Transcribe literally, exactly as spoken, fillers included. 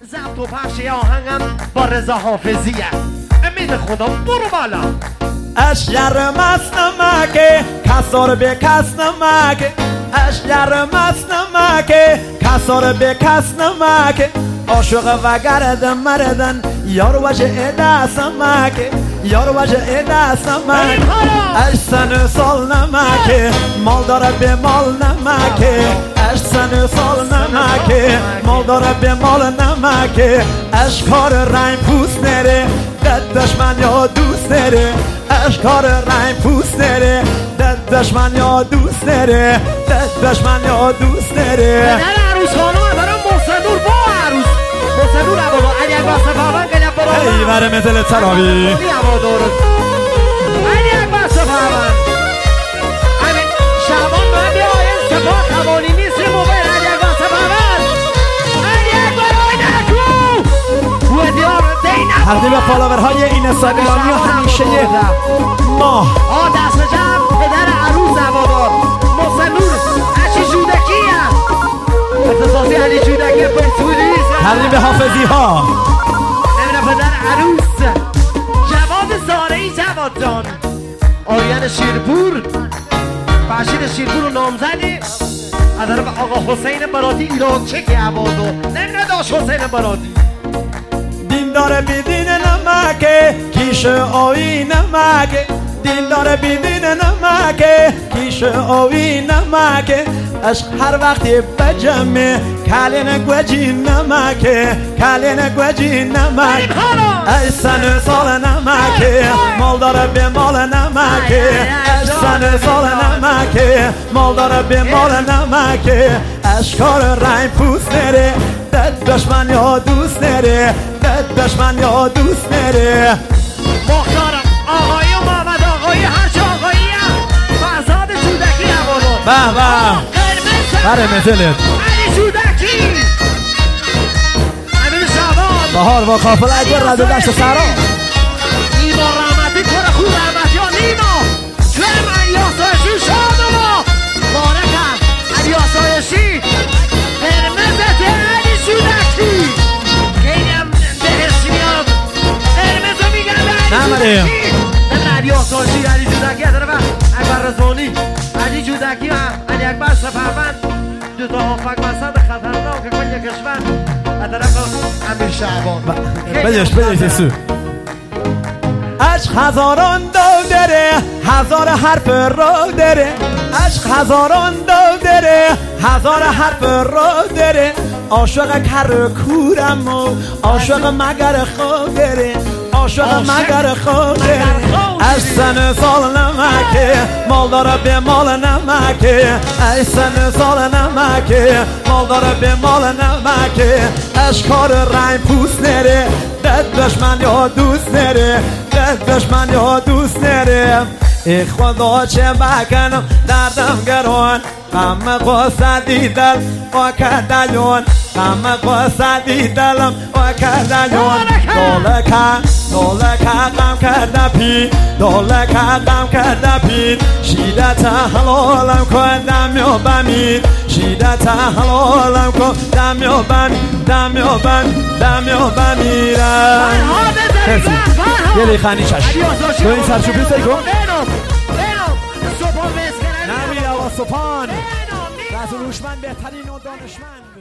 ضبط و پخش آهنگم با رضا حافظیه. امید خدا برو بالا. اشجر مست نمکه کسار به کس نمکه اشجر مست نمکه کسار به کس نمکه عاشق و گردن مردن یار وجه دست نمکه یار وجه دست نمکه اش سن سال نمکه مال داره به مال نمکه اش سن سال نمکه مال داره به مال نمکه اش کار رنگ پوست نره دشمن یا دوست نره اشکار رنگ پوست نره دشمن یا دوست نره دشمن یا دوست نره. پدر عروس خانومه برای محسن نور با عروس محسن نور عبادو علی اکبر صفحبن گلیم برای ای بره مثل تراوی علی اکبر صفحبن همین شعبان مهمی آین سپاه قوانی نیست موبایل علی اکبر صفحبن علی اکبر آی نکو و دیار دینم تقدیم فالوورهای این استادیامی و همیشه ماه آه دست جمع پدر عروس عبادار محسن نور عشی جودکی هم اختصاصی علی جودکی پرسپولیس تقدیم به حافظی ها نمیره پدر عروس جواد زارعی جواد جان آریان شیرپور فرشید شیرپور رو نامزدی از طرف آقا حسین براتی ایران چک عبادو نمیره داشت حسین براتی دین داره بیدین نمکه کیش آوی نمکه دین داره بیدین نمکه کیش آوی نمکه عشق هر وقتی بجمه کلین گوجی نمکه کلین گوجی نمک ای سن سال نمکه مال داره به مال نمکه ای سن سال نمکه مال داره به مال نمکه اشکار رنگ پوست نره دشمن یا دوست نره دشمن یا دوست نره. مختارم آقایی و محمد آقایی هرچه آقایی هم فرزاد جودکی عبادو به به بره مثلت علی جودکی امیر شعبان بهار با قافله اگر رد و دشت سرا نیما رحمتی کار خوب رحمتی ها نیما چون علی آسایشی شادما بارکم علی آسایشی قرمزت علی جودکی خیلی هم بهشتی میاد قرمزو میگم نمره نمره علی آسایشی علی جودکی از طرف اکبر رزوانی علی جودکی و علی اکبر سفرمند دو تا آفک مسند خطرناک کل کشور از طرف امیر شعبان بدش بدش سو عشق هزاران دو داره هزار حرف رو داره عشق هزاران دو داره هزار حرف رو داره عاشق کر کورم و عاشق مگر خود داره عاشق مگر خود داره ای سن سال نمکه مال داره به مال نمکه ای سن سال نمکه مال داره به مال نمکه اشکار رنگ پوست نره دشمن یا دوست نره دشمن یا دوست نره ای خدا چه بکنم دردم گران غم قصدی دل و کردیون غم قصدی دلم و کردیون دوله که دوله که غم کرده پی دوله که غم کرده پی شیدت حلالم کن دم یا بمید شیدت حلالم کن دم یا بمید دم یا بمید دم یا بمیرم یه لیخانی چشم تو این سرشوپی سی کن نمیر آقا سپان رزو روشمن بهترین و دانشمند